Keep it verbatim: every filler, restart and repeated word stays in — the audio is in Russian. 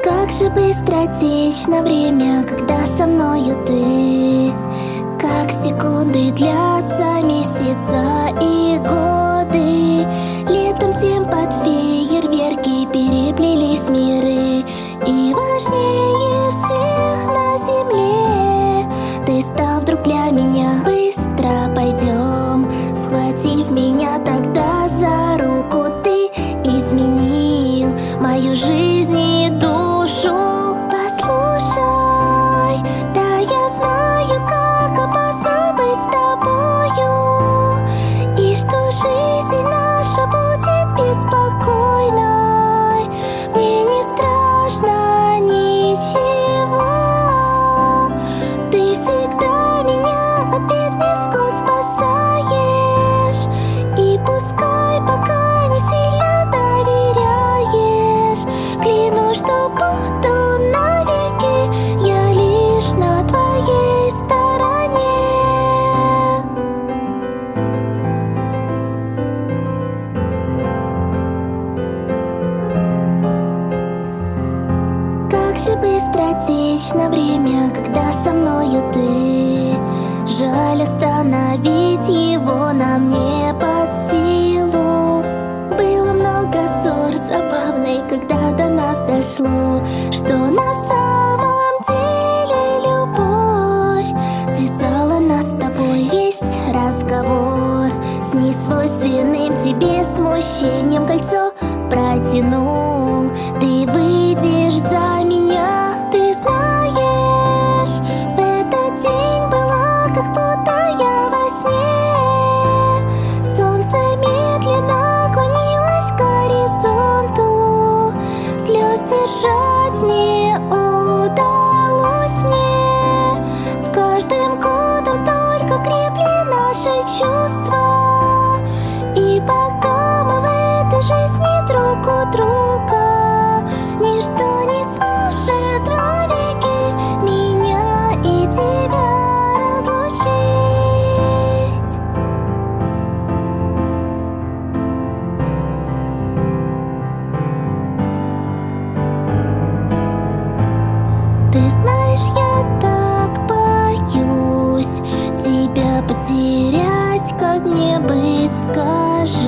Как же быстро течно время, когда со мною ты. Как секунды длятся месяца и годы. Летом тем под фейерверки переплелись миры. И важнее всех на земле ты стал вдруг для меня. Быстро пойдем, схватив меня тогда за руку, ты изменил мою жизнь и душу. Послушай, да я знаю, как опасно быть с тобою, и что жизнь наша будет беспокойной. Мне не страшно ничего, ты всегда меня от бедных скот спасаешь. И пускай пока не сильно доверяешь, клянусь, что буду навеки я лишь на твоей стороне. Как же быстро течно время, когда со мною ты. Жаль, остановить его нам не под силу. Было много ссор забавной, когда до нас дошло, что на самом деле любовь связала нас с тобой. Есть разговор с несвойственным тебе смущением, кольцо протянул. Ты выйдешь за меня, ты знаешь, в этот день была как будто я во сне. Солнце медленно клонилось к горизонту, слез держать не удалось мне. С каждым годом только крепли наши чувства, и пока мы в этой жизни друг у друга, ничто не сможет вовеки меня и тебя разлучить. Ты знаешь, я так боюсь тебя потерять, как мне быть, скажи.